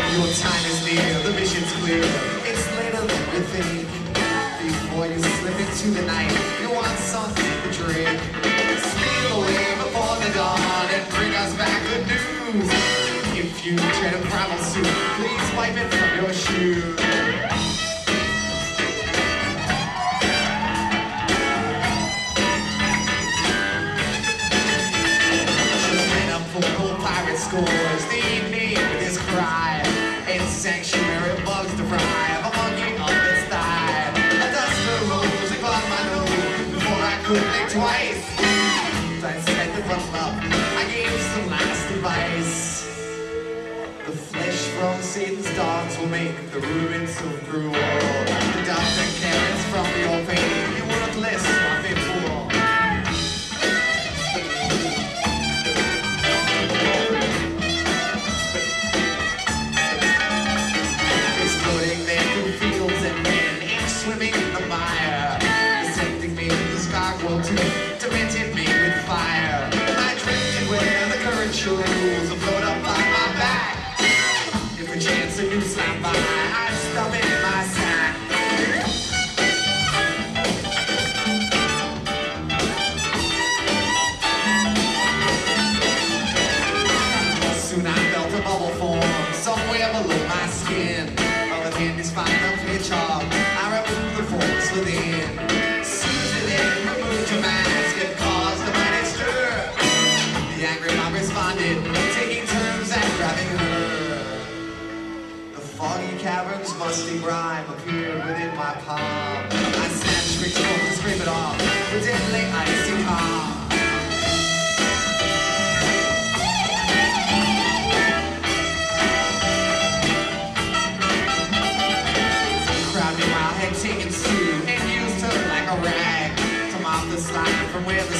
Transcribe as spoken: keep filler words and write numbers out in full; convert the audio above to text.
Your time is near, the mission's clear. It's later than you think. Before you slip into the night, you want something to drink. Steal away before the dawn and bring us back good news. If you tread a primal suit, please wipe it from your shoes. Scores the evening with his cry. In sanctuary bugs to fry. A monkey up its thigh. A duster rose and clogged my nose before I could think twice. I set the bottle up. I gave some last advice. The flesh from Satan's dogs will make the ruins so cruel. The doctor carries from your pain. You worthless, nothing fool. Swimming in the mire, sending me to the skyworld to demented me with fire. I drifted where the current shows, float up on my back. If a chance of you slap by, I'd stuff it in my sack. Soon I felt a bubble form somewhere below my skin. All the candy's fine up pitch off. Remove the force within. Soothe it in, remove your mask, and cause the mighty stir. The angry mob responded, taking turns at grabbing her. The foggy cavern's musty grime appeared within my palm. I snatched Rick's coat to scrape it off, the deadly icy calm. Taking Sue and used her like a rag to mop the slime from where the